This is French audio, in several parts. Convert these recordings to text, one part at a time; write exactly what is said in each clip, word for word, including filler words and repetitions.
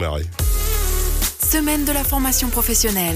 Marie. Semaine de la formation professionnelle.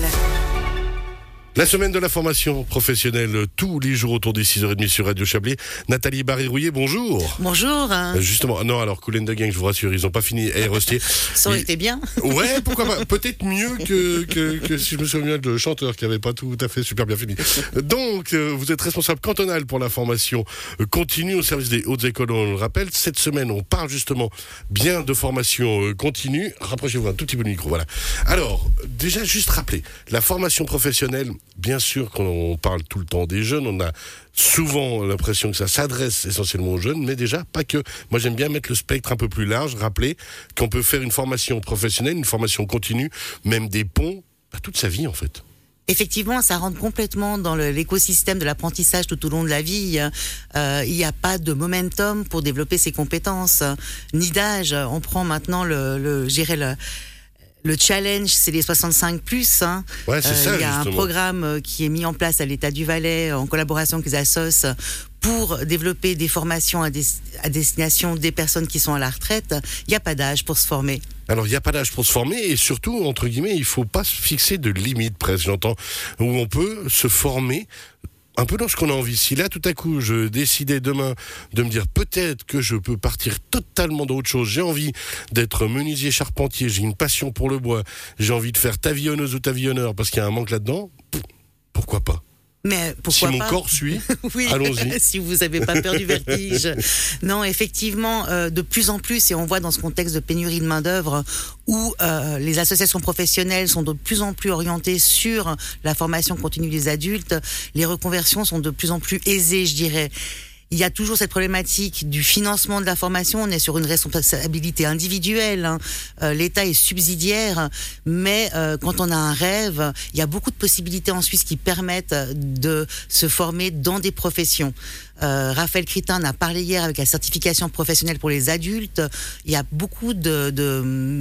La semaine de la formation professionnelle, tous les jours autour des six heures trente sur Radio Chablais. Nathalie Barry-Rouillet, bonjour. Bonjour. Euh, justement, non, alors, Cool and the Gang, je vous rassure, ils n'ont pas fini. Hey, Rostier. Ça aurait été bien. Ouais, pourquoi pas. Peut-être mieux que, que, que si je me souviens de chanteur qui n'avait pas tout à fait super bien fini. Donc, euh, vous êtes responsable cantonal pour la formation euh, continue au service des hautes écoles, on le rappelle. Cette semaine, on parle justement bien de formation euh, continue. Rapprochez-vous un tout petit peu du micro, voilà. Alors, déjà, juste rappeler, la formation professionnelle, bien sûr qu'on parle tout le temps des jeunes, on a souvent l'impression que ça s'adresse essentiellement aux jeunes, mais déjà pas que. Moi j'aime bien mettre le spectre un peu plus large, rappeler qu'on peut faire une formation professionnelle, une formation continue, même des ponts, bah, toute sa vie en fait. Effectivement, ça rentre complètement dans le, l'écosystème de l'apprentissage tout au long de la vie. Euh, il n'y a pas de momentum pour développer ses compétences, ni d'âge. On prend maintenant le, le, je dirais le Le challenge, c'est les soixante-cinq plus. Hein. Ouais, c'est euh, ça, il y a justement. un programme qui est mis en place à l'État du Valais en collaboration avec les assos pour développer des formations à, des, à destination des personnes qui sont à la retraite. Il n'y a pas d'âge pour se former. Alors, il n'y a pas d'âge pour se former et surtout, entre guillemets, il ne faut pas se fixer de limite, presque, j'entends, où on peut se former un peu dans ce qu'on a envie. Si là, tout à coup, je décidais demain de me dire peut-être que je peux partir totalement d'autre chose. J'ai envie d'être menuisier charpentier, j'ai une passion pour le bois, j'ai envie de faire tavillonneuse ou tavillonneur parce qu'il y a un manque là-dedans, pourquoi pas ? Mais pourquoi si pas ? mon corps suit, oui, allons-y. Si vous n'avez pas peur du vertige. Non, effectivement, euh, de plus en plus, et on voit dans ce contexte de pénurie de main-d'œuvre, où euh, les associations professionnelles sont de plus en plus orientées sur la formation continue des adultes, les reconversions sont de plus en plus aisées, je dirais. Il y a toujours cette problématique du financement de la formation. On est sur une responsabilité individuelle. Hein. Euh, L'État est subsidiaire, mais euh, quand on a un rêve, il y a beaucoup de possibilités en Suisse qui permettent de se former dans des professions. Euh, Raphaël Critin a parlé hier avec la certification professionnelle pour les adultes. Il y a beaucoup de, de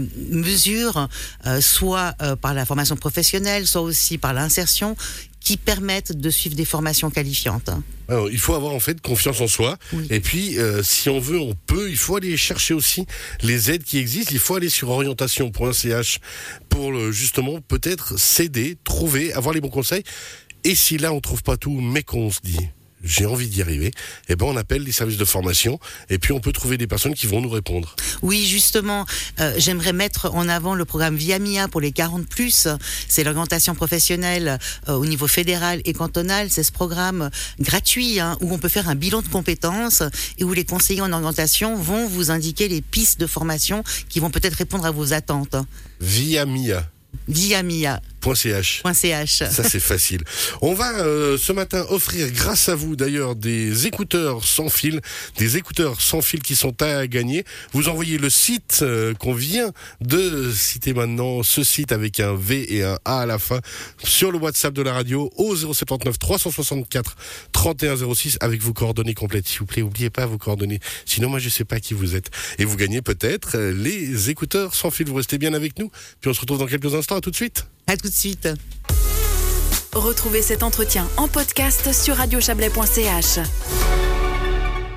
mesures, euh, soit euh, par la formation professionnelle, soit aussi par l'insertion, qui permettent de suivre des formations qualifiantes. Alors, il faut avoir en fait confiance en soi. Oui. Et puis, euh, si on veut, on peut. Il faut aller chercher aussi les aides qui existent. Il faut aller sur orientation point c h pour le, justement peut-être s'aider, trouver, avoir les bons conseils. Et si là on trouve pas tout, mais qu'on se dit j'ai envie d'y arriver, eh ben on appelle les services de formation et puis on peut trouver des personnes qui vont nous répondre. Oui, justement, euh, j'aimerais mettre en avant le programme Via Mia pour les quarante plus. C'est l'orientation professionnelle euh, au niveau fédéral et cantonal. C'est ce programme gratuit hein, où on peut faire un bilan de compétences et où les conseillers en orientation vont vous indiquer les pistes de formation qui vont peut-être répondre à vos attentes. Via Mia. Via Mia. .ch. .ch. Ça c'est facile. On va euh, ce matin offrir, grâce à vous d'ailleurs, des écouteurs sans fil, des écouteurs sans fil qui sont à gagner. Vous envoyez le site euh, qu'on vient de citer maintenant, ce site avec un V et un A à la fin, sur le WhatsApp de la radio au zéro sept neuf trois cent soixante-quatre trente et un zéro six avec vos coordonnées complètes. S'il vous plaît, n'oubliez pas vos coordonnées. Sinon, moi je sais pas qui vous êtes. Et vous gagnez peut-être euh, les écouteurs sans fil. Vous restez bien avec nous. Puis on se retrouve dans quelques instants. À tout de suite. À tout de suite. Retrouvez cet entretien en podcast sur radio chablais point c h.